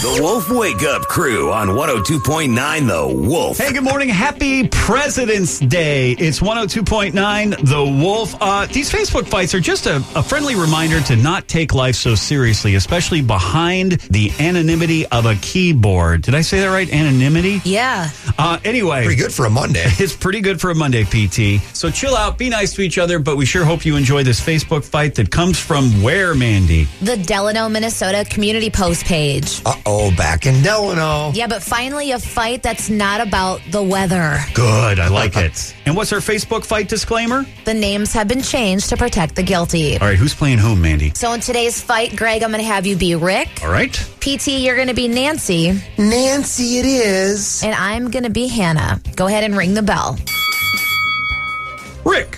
The Wolf Wake Up Crew on 102.9 The Wolf. Hey, good morning. Happy President's Day. It's 102.9 The Wolf. These Facebook fights are just a friendly reminder to not take life so seriously, especially behind the anonymity of a keyboard. Did I say that right? Anonymity? Yeah. Anyway. Pretty good for a Monday. It's pretty good for a Monday, PT. So chill out, be nice to each other, but we sure hope you enjoy this Facebook fight that comes from where, Mandy? The Delano, Minnesota community post page. Uh-oh, back in Delano. Yeah, but finally a fight that's not about the weather. Good, I like it. And what's our Facebook fight disclaimer? The names have been changed to protect the guilty. All right, who's playing whom, Mandy? So in today's fight, Greg, I'm going to have you be Rick. All right. PT, you're going to be Nancy. Nancy it is. And I'm going to be Hannah. Go ahead and ring the bell. Rick.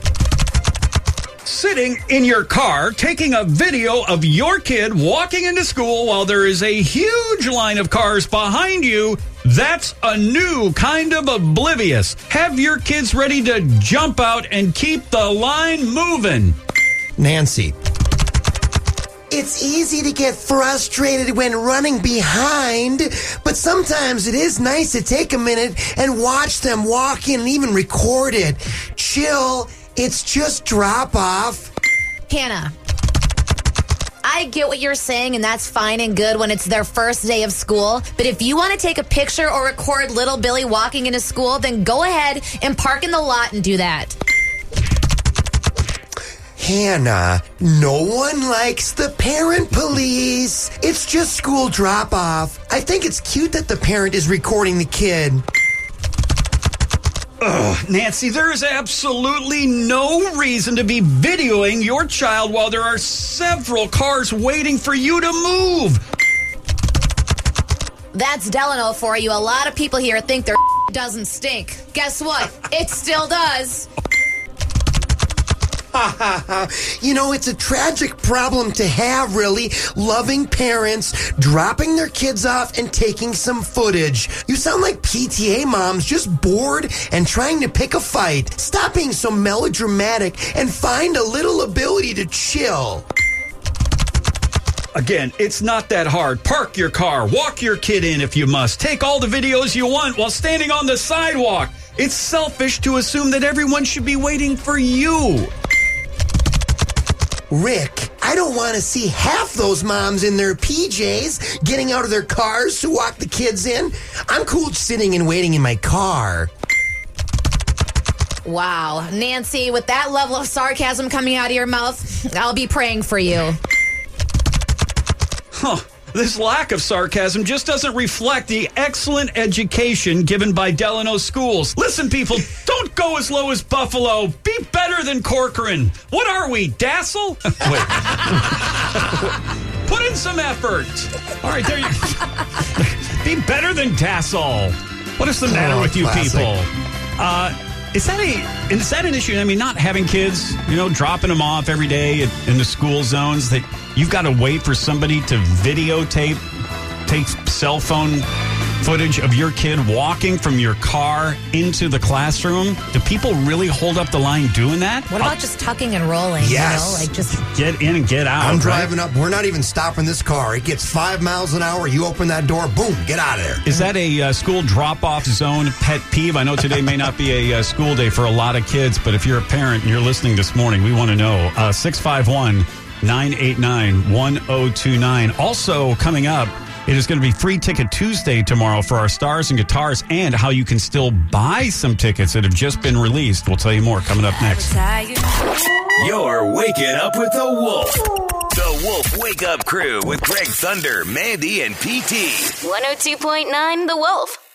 Sitting in your car, taking a video of your kid walking into school while there is a huge line of cars behind you. That's a new kind of oblivious. Have your kids ready to jump out and keep the line moving. Nancy. It's easy to get frustrated when running behind, but sometimes it is nice to take a minute and watch them walk in and even record it. Chill. It's just drop off. Hannah. I get what you're saying, and that's fine and good when it's their first day of school. But if you want to take a picture or record little Billy walking into school, then go ahead and park in the lot and do that. Hannah, no one likes the parent police. It's just school drop off. I think it's cute that the parent is recording the kid. Ugh, Nancy, there is absolutely no reason to be videoing your child while there are several cars waiting for you to move. That's Delano for you. A lot of people here think their doesn't stink. Guess what? It still does. You know, it's a tragic problem to have, really. Loving parents dropping their kids off and taking some footage. You sound like PTA moms just bored and trying to pick a fight. Stop being so melodramatic and find a little ability to chill. Again, it's not that hard. Park your car, walk your kid in if you must. Take all the videos you want while standing on the sidewalk. It's selfish to assume that everyone should be waiting for you. Rick, I don't want to see half those moms in their PJs getting out of their cars to walk the kids in. I'm cool sitting and waiting in my car. Wow. Nancy, with that level of sarcasm coming out of your mouth, I'll be praying for you. Huh. This lack of sarcasm just doesn't reflect the excellent education given by Delano schools. Listen, people, don't go as low as Buffalo. Be better than Corcoran. What are we, Dassel? Wait. Put in some effort. All right, there you Be better than Dassel. What is the matter with you classic. people? Is that an issue? I mean, not having kids, dropping them off every day in the school zones, that you've got to wait for somebody to videotape, take cell phone footage of your kid walking from your car into the classroom. Do people really hold up the line doing that? What about just tucking and rolling? Yes. Like just Get in and get out. I'm right? driving up. We're not even stopping this car. It gets 5 miles an hour. You open that door, boom, get out of there. Is that a school drop-off zone pet peeve? I know today may not be a school day for a lot of kids, but if you're a parent and you're listening this morning, we want to know. 651-989-1029. Also coming up, it is going to be Free Ticket Tuesday tomorrow for our Stars and Guitars, and how you can still buy some tickets that have just been released. We'll tell you more coming up next. You're waking up with the Wolf. The Wolf Wake Up Crew with Greg Thunder, Mandy, and PT. 102.9 The Wolf.